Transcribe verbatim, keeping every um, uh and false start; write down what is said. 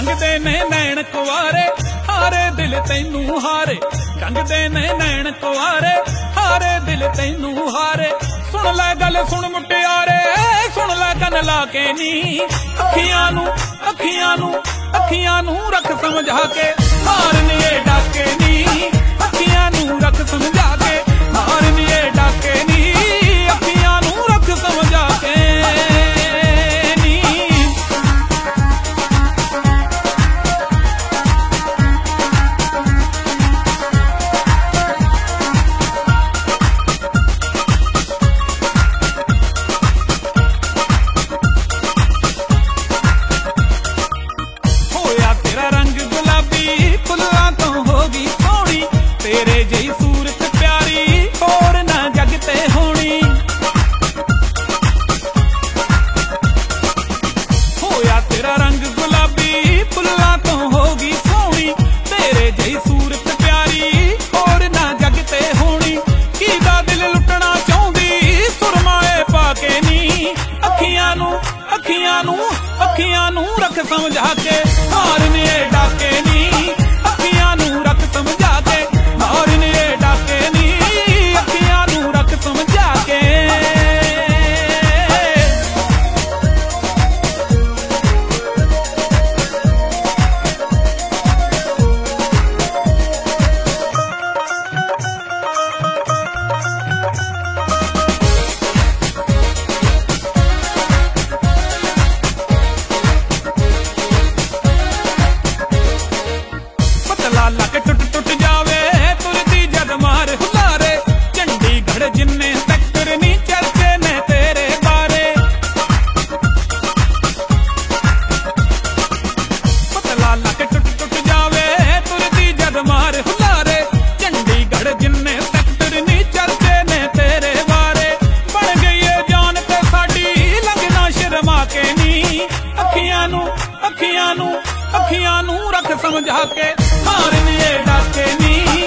ਕੰਗਦੇ ਨੇ ਨੈਣ ਕੁਆਰੇ ਹਾਰੇ ਦਿਲ ਤੈਨੂੰ ਹਾਰੇ, ਕੰਗਦੇ ਨੇ ਨੈਣ ਕੁਆਰੇ ਹਾਰੇ ਦਿਲ ਤੈਨੂੰ ਹਾਰੇ। ਸੁਣ ਲੈ ਗੱਲ ਸੁਣ ਮੁਟਿਆਰੇ, ਸੁਣ ਲੈ ਕੰਨ ਲਾ ਕੇ ਨੀ, ਅੱਖੀਆਂ ਨੂੰ ਅੱਖੀਆਂ ਨੂੰ ਅੱਖੀਆਂ ਨੂੰ ਰੱਖ ਸਮਝਾ ਕੇ, ਮਾਰਨੀਏ ਡਾਕੇ ਨੀ, ਅੱਖੀਆਂ ਨੂੰ ਰੱਖ ਸਮਝਾ ਕੇ, ਮਾਰਨੀਏ ਡਾਕੇ ਨੀ, ਅੱਖੀਆਂ ਨੂੰ ਰੱਖ ਸਮਝਾ ਕੇ ਨੀ। ਹੋਇਆ ਤੇਰਾ ਰੰਗ ਗੁਲਾਬੀ ਫੁੱਲਾਂ ਤੋਂ ਹੋ ਗਈ ਸੋਹਣੀ, ਤੇਰੇ ਜਿਹੀ ਸੂਰਤ ਪਿਆਰੀ ਹੋਰ ਨਾ ਜੱਗ ਤੇ ਹੋਣੀ। ਹੋਇਆ ਤੇਰਾ ਰੰਗ ਗੁਲਾਬੀ ਫੁੱਲਾਂ ਤੋਂ ਹੋ ਗਈ ਸੋਹਣੀ, ਤੇਰੇ ਜਿਹੀ ਸੂਰਤ ਪਿਆਰੀ ਹੋਰ ਨਾ ਜੱਗ ਤੇ ਹੋਣੀ। ਕਿਹਦਾ ਦਿਲ ਲੁੱਟਣਾ ਚਾਹੁੰਦੀ ਸੁਰਮਾਏ ਪਾ ਕੇ ਨੀ, ਅੱਖੀਆਂ ਨੂੰ ਅੱਖੀਆਂ ਨੂੰ ਅੱਖੀਆਂ ਨੂੰ ਰੱਖ ਸਮਝਾ ਕੇ, ਮਾਰਨੀਏ ਡਾਕੇ ਨੀ, ਅੱਖੀਆਂ ਨੂੰ ਰੱਖ ਸਮਝਾ ਕੇ, ਮਾਰਨੀਏ ਡਾਕੇ ਨੀ, ਅੱਖੀਆਂ ਨੂੰ ਰੱਖ ਸਮਝਾ ਕੇ। ਪਤਲਾ ਲੱਕ ਟੁੱਟ ਟੁੱਟ ਜਾਵੇ ਤੁਰਦੀ ਜਦ ਮਾਰ ਹੁਲਾਰੇ, ਚੰਡੀਗੜ੍ਹ ਜਿੰਨੇ ਸੈਕਟਰ ਨੀ ਚਰਚੇ ਨੇ ਤੇਰੇ ਬਾਰੇ। ਪਤਲਾ ਲੱਕ ਟੁੱਟ ਟੁੱਟ ਜਾਵੇ ਤੁਰਦੀ ਜਦ ਮਾਰ ਹੁਲਾਰੇ, ਚੰਡੀਗੜ੍ਹ ਜਿੰਨੇ ਸੈਕਟਰ ਨੀ ਚਰਚੇ ਨੇ ਤੇਰੇ ਬਾਰੇ। ਬਣ ਗਈ ਏ ਜਾਨ ਤੇ ਸਾਡੀ ਲੰਘਣਾ ਸ਼ਰਮਾ ਕੇ ਨੀ, ਅੱਖੀਆਂ ਨੂੰ ਅੱਖੀਆਂ ਨੂੰ ਅੱਖੀਆਂ ਨੂੰ ਰੱਖ ਸਮਝਾ ਕੇ, ਮਾਰਨੀਏ ਡਾਕੇ ਨੀ।